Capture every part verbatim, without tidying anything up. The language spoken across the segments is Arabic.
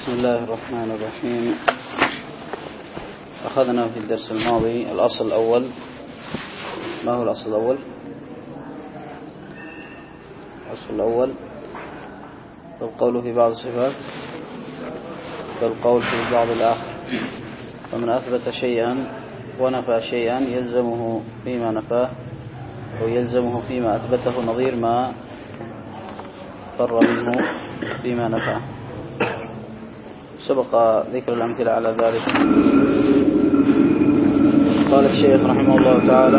بسم الله الرحمن الرحيم. أخذنا في الدرس الماضي الأصل الأول. ما هو الأصل الأول؟ الأصل الأول القول في بعض الصفات كالقول في بعض الآخر، فمن أثبت شيئا ونفى شيئا يلزمه فيما نفاه ويلزمه فيما أثبته نظير ما فر منه فيما نفاه. سبق ذكر الأمثلة على ذلك. قال الشيخ رحمه الله تعالى: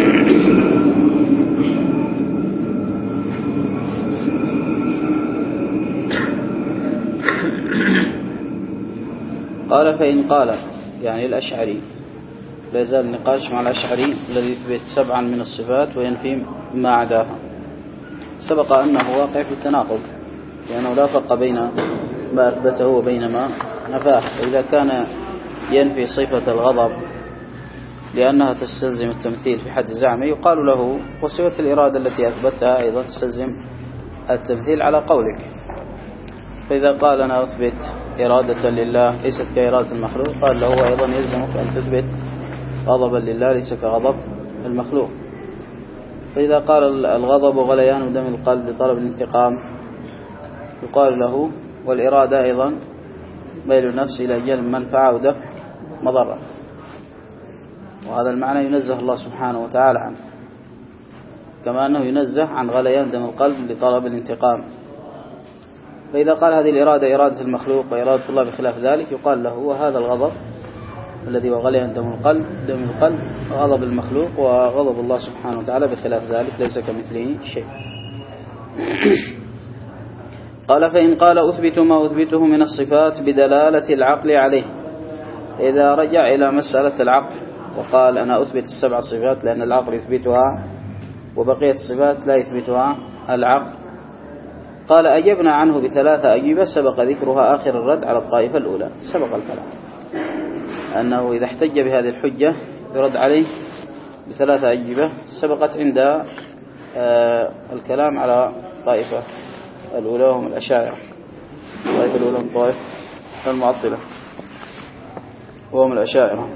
قال فإن قال، يعني الأشعري، لا يزال النقاش مع الأشعري الذي يثبت سبعا من الصفات وينفي ما عداها. سبق أنه واقع في التناقض، لأنه لا فرق بين ما أثبته وبين ما نفاه. إذا كان ينفي صفة الغضب لأنها تستلزم التمثيل في حد زعمه يقال له وصفة الإرادة التي أثبتها أيضا تستلزم التمثيل على قولك. فإذا قال أنا أثبت إرادة لله ليست كإرادة المخلوق قال له أيضا يلزمك أن تثبت غضبا لله ليس كغضب المخلوق. فإذا قال الغضب غليان دم القلب لطلب الانتقام يقال له والإرادة أيضا ميل النفس إلى جلب منفعة ودفع مضرة، وهذا المعنى ينزه الله سبحانه وتعالى عنه، كما أنه ينزه عن غليان دم القلب لطلب الانتقام. فإذا قال هذه الإرادة إرادة المخلوق وإرادة الله بخلاف ذلك يقال له وهذا الغضب الذي هو غليان دم القلب دم القلب غضب المخلوق، وغضب الله سبحانه وتعالى بخلاف ذلك ليس كمثله شيء. قال فإن قال أثبت ما أثبته من الصفات بدلالة العقل عليه، إذا رجع إلى مسألة العقل وقال أنا أثبت السبع صفات لأن العقل يثبتها وبقية الصفات لا يثبتها العقل، قال أجبنا عنه بثلاثة أجوبة سبق ذكرها آخر الرد على الطائفة الأولى. سبق الكلام أنه إذا احتج بهذه الحجة يرد عليه بثلاثة أجوبة سبقت عند آه الكلام على طائفة الأولى هم الأشاعرة، الطائفة الأولى هم طائفة المعطلة وهم الأشاعرة.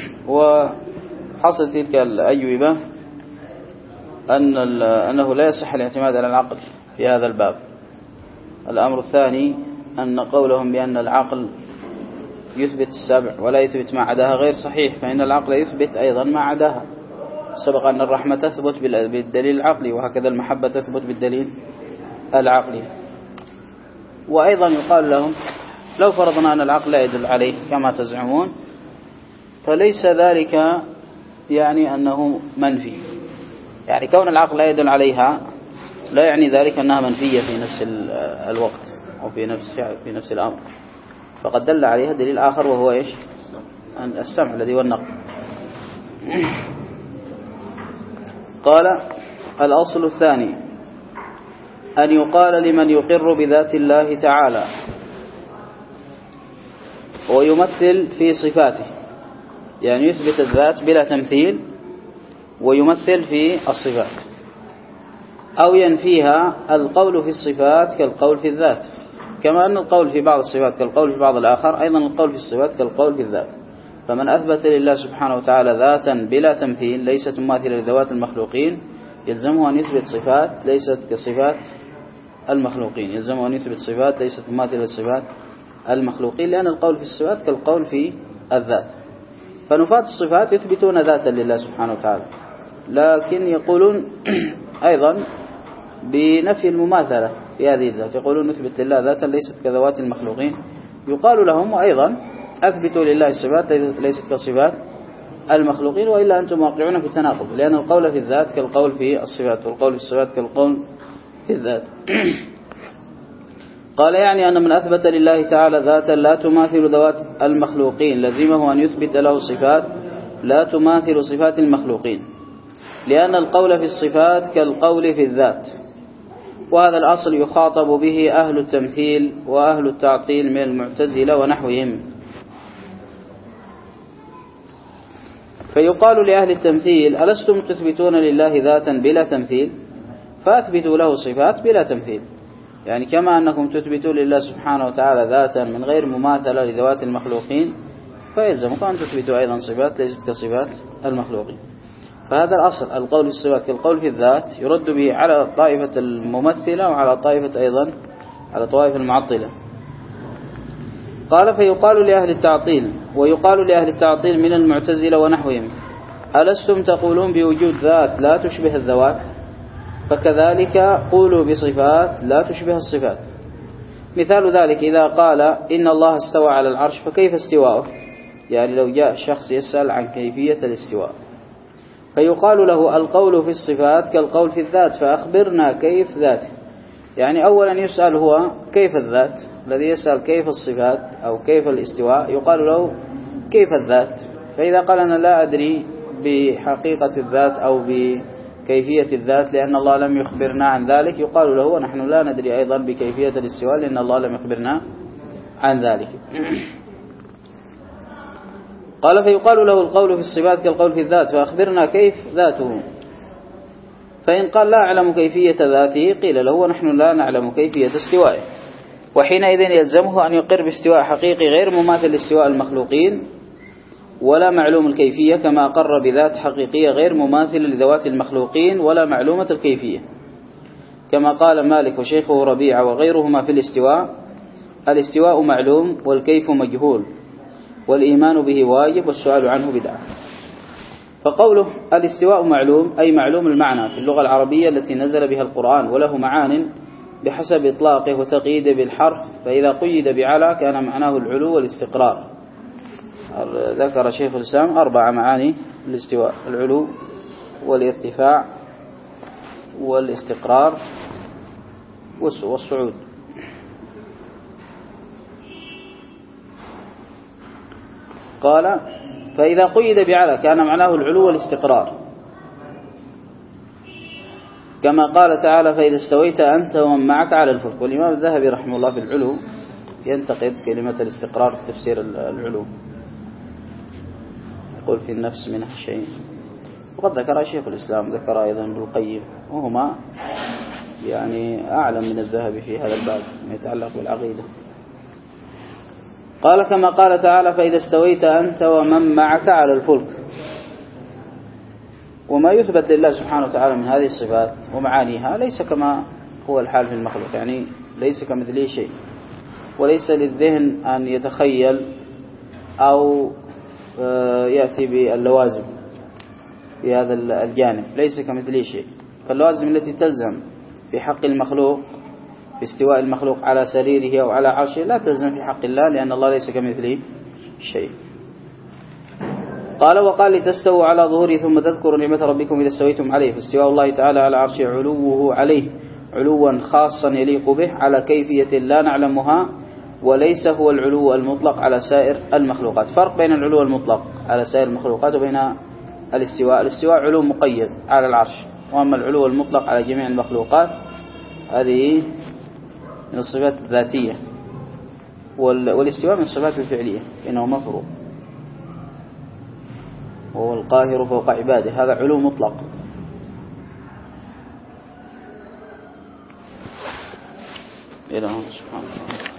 وحصل تلك الأجوبة أن أنه لا يصح الاعتماد على العقل في هذا الباب. الأمر الثاني أن قولهم بأن العقل يثبت السبع ولا يثبت ما عداها غير صحيح، فإن العقل يثبت أيضا ما عداها. سبق أن الرحمة تثبت بالدليل العقلي وهكذا المحبة تثبت بالدليل العقلي. وأيضا يقال لهم لو فرضنا أن العقل لا يدل عليه كما تزعمون فليس ذلك يعني أنه منفي، يعني كون العقل لا يدل عليها لا يعني ذلك أنها منفية في نفس الوقت أو في نفس في نفس الأمر، فقد دل عليها دليل آخر وهو إيش؟ السمع الذي هو النقل. قال الأصل الثاني أن يقال لمن يقر بذات الله تعالى ويمثل في صفاته، يعني يثبت الذات بلا تمثيل ويمثل في الصفات، أو ينفيها القول في الصفات كالقول في الذات، كما أن القول في بعض الصفات كالقول في بعض الآخر أيضا القول في الصفات كالقول في الذات. فمن أثبت لله سبحانه وتعالى ذاتا بلا تمثيل ليست مماثلة لذوات المخلوقين يلزمه أن يثبت صفات ليست كصفات المخلوقين، يلزمه أن يثبت صفات ليست مماثلة لصفات المخلوقين، لأن القول في الصفات كالقول في الذات. فنفاة الصفات يثبتون ذاتا لله سبحانه وتعالى، لكن يقولون أيضا بنفي المماثلة في هذه الذات، يقولون نثبت لله ذاتا ليست كذوات المخلوقين. يقال لهم وأيضا أثبتوا لله الصفات ليست كصفات المخلوقين، وإلا أنتم واقعون في التناقض، لأن القول في الذات كالقول في الصفات والقول في الصفات كالقول في الذات. قال يعني أن من أثبت لله تعالى ذاتا لا تماثل ذوات المخلوقين لزمه أن يثبت له صفات لا تماثل صفات المخلوقين، لأن القول في الصفات كالقول في الذات، وهذا الأصل يخاطب به أهل التمثيل وأهل التعطيل من المعتزلة ونحوهم. فيقال لأهل التمثيل ألستم تثبتون لله ذاتا بلا تمثيل؟ فأثبتوا له صفات بلا تمثيل. يعني كما أنكم تثبتون لله سبحانه وتعالى ذاتا من غير مماثلة لذوات المخلوقين، فيلزمكم أن تثبتوا أيضا صفات ليست كصفات المخلوقين. فهذا الأصل، القول في الصفات كالقول في الذات، يرد به على الطائفة الممثلة وعلى طائفة أيضا على طوائف المعطلة. قال فيقال لأهل التعطيل، ويقال لأهل التعطيل من المعتزلة ونحوهم: ألستم تقولون بوجود ذات لا تشبه الذوات؟ فكذلك قولوا بصفات لا تشبه الصفات. مثال ذلك إذا قال إن الله استوى على العرش، فكيف استواءه؟ يعني لو جاء شخص يسأل عن كيفية الاستواء، فيقال له القول في الصفات كالقول في الذات، فأخبرنا كيف ذاته. يعني أولا يسأل هو كيف الذات، الذي يسأل كيف الصفات أو كيف الاستواء يقال له كيف الذات. فإذا قال أنا لا أدري بحقيقة الذات أو بكيفية الذات لأن الله لم يخبرنا عن ذلك، يقال له ونحن لا ندري أيضا بكيفية الاستواء لأن الله لم يخبرنا عن ذلك. قال فيقال له القول في الصفات كالقول في الذات، فأخبرنا كيف ذاته. فإن قال لا أعلم كيفية ذاته قيل له ونحن لا نعلم كيفية استوائه، وحينئذ يلزمه أن يقر باستواء حقيقي غير مماثل لاستواء المخلوقين ولا معلوم الكيفية، كما أقر بذات حقيقية غير مماثل لذوات المخلوقين ولا معلومة الكيفية، كما قال مالك وشيخه ربيعة وغيرهما في الاستواء: الاستواء معلوم والكيف مجهول، والإيمان به واجب والسؤال عنه بدعة. فقوله الاستواء معلوم أي معلوم المعنى في اللغة العربية التي نزل بها القرآن، وله معان بحسب إطلاقه وتقييده بالحرف، فإذا قيد بعلى كان معناه العلو والاستقرار. ذكر شيخ الإسلام أربع معاني الاستواء: العلو والارتفاع والاستقرار والصعود. قال فإذا قيد بعلى كان معناه العلو والاستقرار، كما قال تعالى: فإذا استويت أنت ومن معك على الفلك. والإمام الذهبي رحمه الله في العلو ينتقد كلمة الاستقرار في تفسير العلو، يقول في النفس منه شيء. وقد ذكر شيخ الإسلام، ذكر أيضا ابن القيم، وهما يعني أعلم من الذهبي في هذا الباب ما يتعلق بالعقيدة. قال كما قال تعالى: فإذا استويت أنت ومن معك على الفلك. وما يثبت لله سبحانه وتعالى من هذه الصفات ومعانيها ليس كما هو الحال في المخلوق، يعني ليس كمثله شيء، وليس للذهن أن يتخيل أو يأتي باللوازم في هذا الجانب، ليس كمثله شيء. فاللوازم التي تلزم في حق المخلوق باستواء المخلوق على سريره أو على عرشه لا تلزم في حق الله، لأن الله ليس كمثله شيء. قال وقال لتستووا على ظهوره ثم تذكروا نعمة ربكم إذا استويتم عليه. فاستواء الله تعالى على عرشه علوه عليه علوا خاصا يليق به على كيفية لا نعلمها، وليس هو العلو المطلق على سائر المخلوقات. فرق بين العلو المطلق على سائر المخلوقات وبين الاستواء. الاستواء علو مقيد على العرش، وأما العلو المطلق على جميع المخلوقات هذه من الصفات الذاتية، والاستواء من الصفات الفعلية، إنه مفروض وهو القاهر فوق عباده، هذا علو مطلق. إلى سبحانه